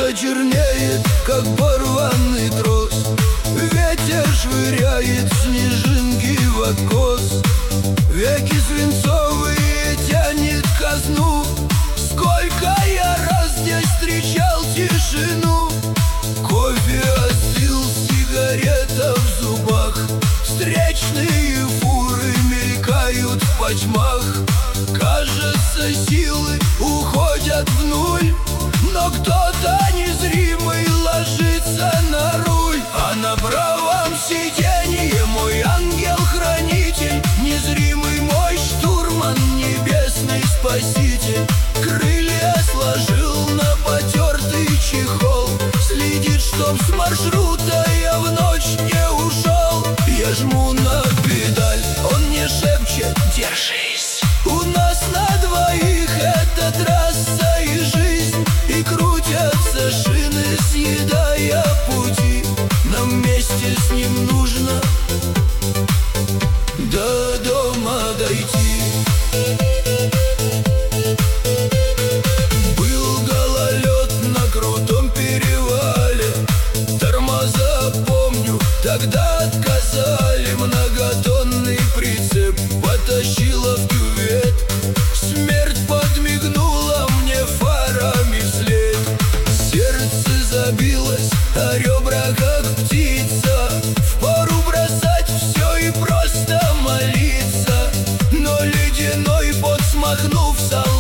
солнце чернеет, как порванный трос. Ветер швыряет снежинки в откос. Веки свинцовые тянет ко сну. Сколько я раз здесь встречал тишину. Кофе остыл, сигарета в зубах. Встречные фуры мелькают в потьмах. Кажется, силы уходят в нуль, но кто-то незримый ложится на руль. А на правом сиденье мой ангел-хранитель, незримый мой штурман, небесный спаситель. Крылья сложил на потертый чехол, следит, чтоб с маршрута я в ночь не ушел. Я жму на педаль, он мне шепчет: держись. У нас на двоих эта трасса и жизнь, и крутятся шины, съедая пути. Нам вместе с ним нужно до дома дойти. Был гололед на крутом перевале, тормоза, помню, тогда отказали. Многотонный прицеп потащила в кювет. Смерть подмигнула мне фарами вслед. Сердце забилось, а ребра как птица. Впору бросать все и просто молиться, но ледяной пот, смахнув со